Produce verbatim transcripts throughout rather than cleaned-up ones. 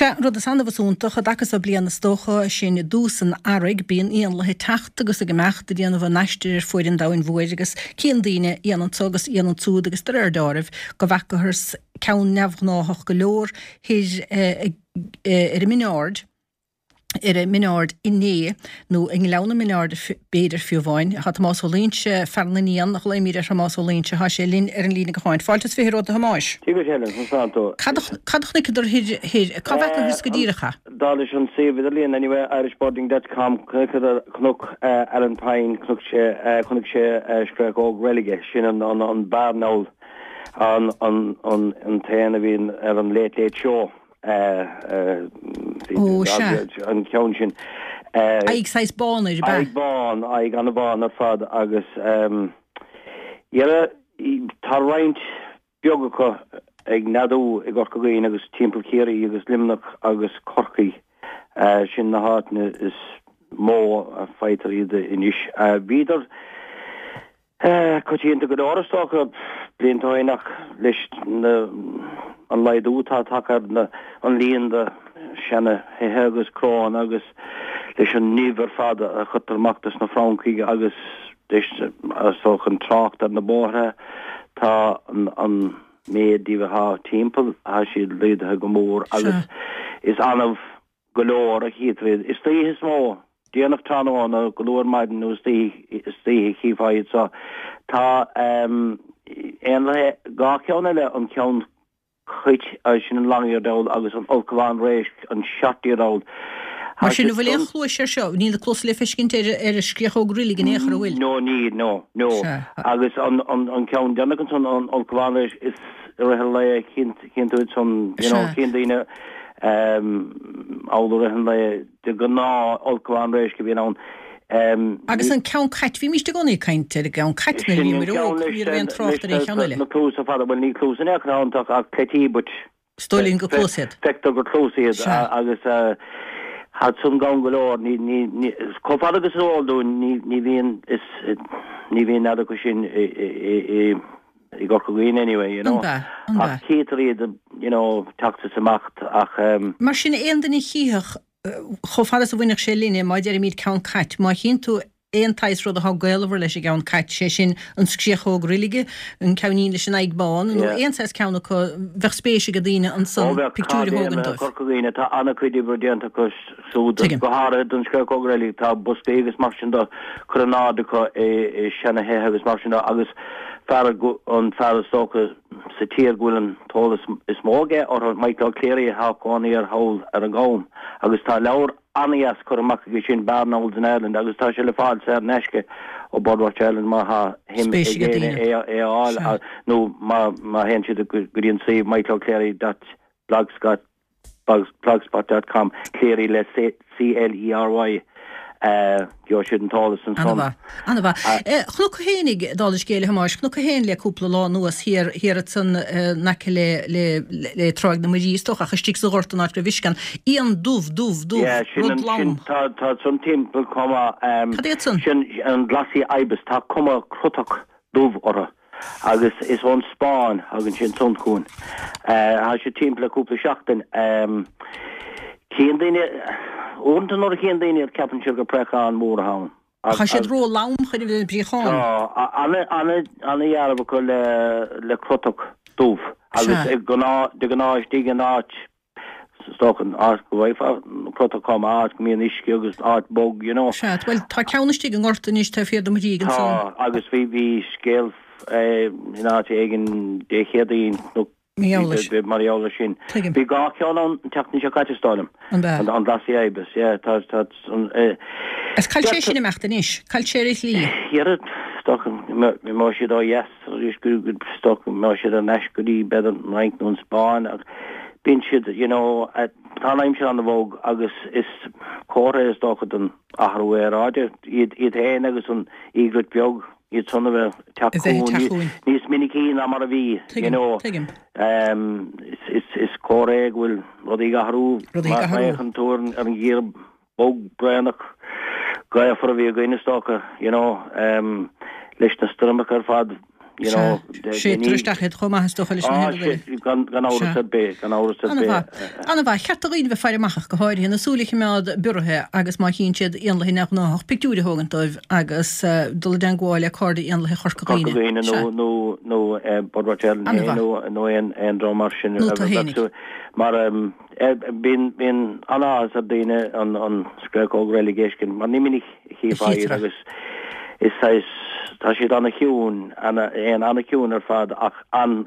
Se rud is anna bhúntaach a dachas a blianana stocha sin dúsan aig bíon íon le techt agus a gemeachta díana bh neisteir foiidir dain bhuiir agus cían daine íanaan tugus íanaan túd agus dardáirh go bhechahars ceann neamhnáthach go leor hir ar a mináard ar a mináard inné nó in leanna mináard béidir fiúháin hat más línse fernaíon nach le míidir más línse ha sé lín ar an lína goáin fáiltas fé rud a hamáis. Cadach nidir hir cabhechahars go díirecha? Dá is an sé viidir líon anyway irishboarding dot com cnúc Alan Pine cnúc sé cnúc sé scrach óg relige sin an an barnáil an an an an téanana bhíon ar an late late show. An ceann sin Aig sais bán ar ba Aig bán aig an bán ar fad agus dhéile tá roinnt beagacha ag nadú ag orcaigéin agus timppla céirí agus limnach agus corcaí sin na háitne is mó a feitar iad inis bíidir cotíonnta go árastocha bliantáinach leis an leidútá takar na an líon de senne hethe agus crán agus leis an níomhar fada a chutarmachtas na Francaí agus soch an tracht ar na bórthe tá an méadíh há timppel a siad léidethe go mór agus is anmh golóir a chiadréad. Is tí is mó déanamh táháin a golóir maidin nó istí chiáid sa tá an le gá ceanna le an ceann chuit a sin an langíordáil agus an olcaháin rééis an seatíordáil. Mar sin bhfuil éon chlúis sé seo, níl clós le fiscinint ar a scríoch grillig in éachar bhfuil? No, ní, no, no. Agus an ceann deanach an olcaháin rééis is rathe le cinntuid son cin daoine áil rathe le de go ná olcaháin rééis go bhíon ann. Agus an ceann cait, bhí míiste gonaí cainte a ceann cait na límar óg, ní bhíon tráchtar é cheanna le. Na clús a fada bhfuil ní clús in eachrántach ach caití, but Stolín go clúsiad. Fecta go clúsiad agus had some gan golóir ní ní cófad agus ódú ní bhíon is ní bhíon nada go sin i gorcaín anyway, you know. Ach chétaríad, you know, taxas amacht ach Mar sin éon den i chiach chofad a bhuineach sé líne má deir míad ceann cait, má chin tú éon tais rud a há gailhar leis i gceann cait sé sin an scríochóg rilige an ceannín leis an ag bán nó éon sais ceanna chu bheith spéise go dtíine an san pictúri hógan dóibh. Corcaíine tá anna chuidí brodéanta chus súda go háad an scríochóg rilige tá buspégus mar sin do chunáda chu é sena hethe agus mar sin agus fear an fear stocha sa tír gúilen tólas is móge or Michael Cleary ha gáí ar haul ar an gáim agus tá leabhar anías chu amach go sin Barnolds in Ireland agus tá se le fáil sé neisce ó Bodwatch Island má ha him é áil nó má hen siad goíonn sé Michael Cleary dot blogspot blogspot dot com Cleary le C L E R Y Jo siad an tálas an son. Anna bha. Chnúc hénig dális géile hamáis, chnúc hén le cúpla lá nuas hir at san nace le tráig na marístoch a chustík sa gortan át go viscan. Íon dúf, dúf, dúf, rud lam. Tá son timppel koma sin an glasi aibes tá koma crutach dúf orra. Agus is on Spáin agin sin sonún. Ha sé timppla cúpla seachtain. Cían daine Únta nóir chéan daine ar ceapan siar go precha an mórthain. Cha siad ró lam chuine bhfuil bríáin? Anna dhearabh go le crutach dúf. Agus de gnáis tí an áit stochan át go bhhaifá crutach com át go míon isci agus át bog, you know. Seat, well, tá ceannistí an orta níos tá fiad am dígan son. Agus bhí bhí scéal in áit éigen déchéadaín nó Mariola sin. Bhí gá ceann an teachní se caiitistáilm an lasí aibes, tá Is cail sé sin amachta níos, cail sé éis lí? Iad stochan mé má siad á yes, rís gúgad stochan má siad an neis goí bed an rank nún Spáin ag bín siad, you know, tánaim se an na bhóg agus is córa is dochad an ahrúir áide, iad héin agus an ígrid beag Iad son bheith teachún, níos minicín a mar a bhí, you know. Is córéig bhfuil rodí gahrú, mar an túr ar an gír bóg breanach gaia for a bhí a gaiine stocha, you know, leis na strumach ar fad you know sé truisteachid chomá stocha leis gan áras bé gan áras bé. Anna bh chearín bh fear amach go háirí na súlaich mead burethe agus má chin siadionlaí nach nach picúri hágantáibh agus dul den gháile corddaionlathe chorcaíine nó nó nó bodwatel nó nó an an dromar sin mar bin bin anna a dine an an skrekog relegation man nimini hífá agus is sais tá siad anna hiún anna an anna hiún ar fad ach an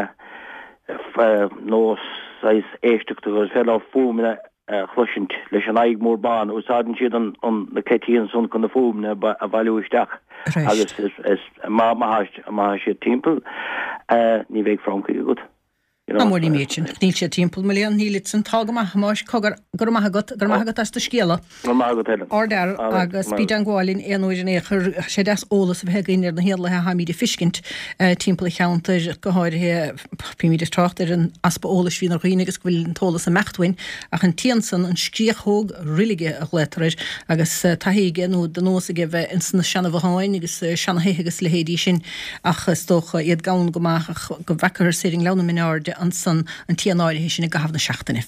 nós sais éisteachta gus fel á fúmina chluisint leis an aig mór ban úsáden siad an an na cetíon son chun na fúmna a bhailúisteach agus is má má má siad timppel ní bhéh franca gut. Amóí métin, níl sé timppel milliún nílit san tágamach máis cogur gur maigat gur maigat as scéala. Ordar agus bí an gháilín éúidir échar sé des ólas a hegainir na héalathe haíidir fiscint timppla cheantar go háirthe pimíidir trachttar an aspa ólas hí riine agus bhfuil an tólas a mechthain ach an tíansan an scríochóg rilige a létarir agus taige nó den nósa ge bheith in sanna seanna bháin agus seannahéthe agus le héadí sin ach stocha iad gan gomach go bhechar séing lena mináde an san an tíanáirithe sin na gahafna seachtainine.